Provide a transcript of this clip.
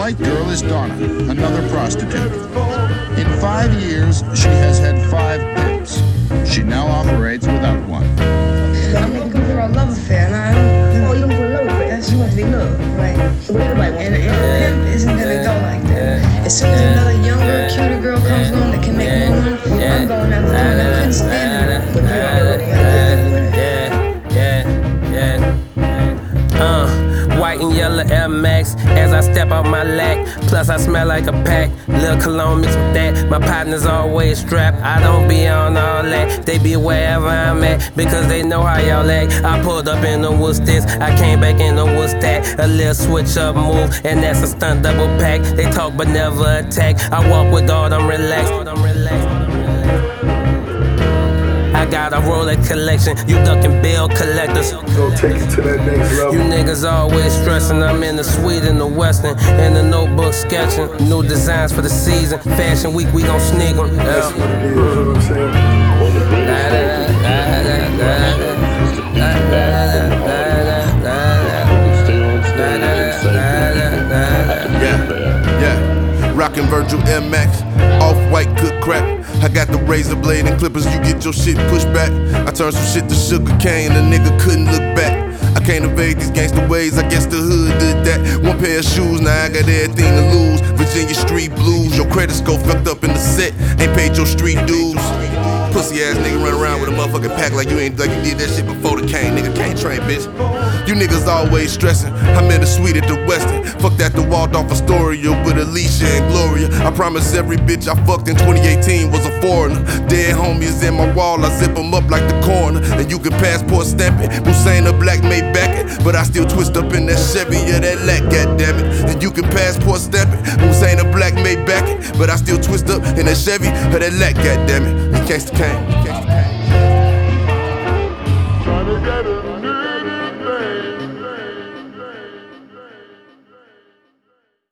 white girl is Donna, another prostitute. In 5 years, she has had 5 pimps. She now operates without one. I'm looking for a love affair, and I don't. Oh, you looking for a love affair? That's you want to be loved, right? And a pimp isn't gonna go like that. As soon as another younger, cuter girl comes along that can make more money, I'm going after her. I couldn't stand it when you already got White and yellow Air Max as I step out my lack. Plus I smell like a pack. Lil' cologne mixed with that. My partner's always strapped. I don't be on all that. They be wherever I'm at because they know how y'all act. I pulled up in the Worcesters. I came back in the Worcester. A little switch up move and that's a stunt double pack. They talk but never attack. I walk with all them relaxed. I got a Rolex collection, you ducking bill collectors. Go take it to that next level. You niggas always stressing, I'm in the suite in the western. In the notebook sketching, new designs for the season. Fashion week, we gon' sneak them. That's what it is, you know what I'm saying? Yeah, rockin' Virgil Air Max, off-white good crack. I got the razor blade and clippers, you get your shit pushed back. I turned some shit to sugar cane, a nigga couldn't look back. I can't evade these gangster ways, I guess the hood did that. One pair of shoes, now I got everything to lose. Virginia street blues, your credit score fucked up in the set. Ain't paid your street dues. Pussy ass nigga run around with a motherfucking pack like you did that shit before the cane. Nigga can't train, bitch. You niggas always stressing. I'm in the suite at the Westin. Fuck that, the Waldorf Astoria with Alicia and Gloria. I promise every bitch I fucked in 2018 was a foreigner. Dead homies in my wall, I zip them up like the coroner. And you can passport stamp it, Hussein a black made back it. But I still twist up in that Chevy, yeah, that lack, goddammit. And you can passport stamp it, Hussein a black made back it. But I still twist up in that Chevy, or that lack, goddammit. You can't cane.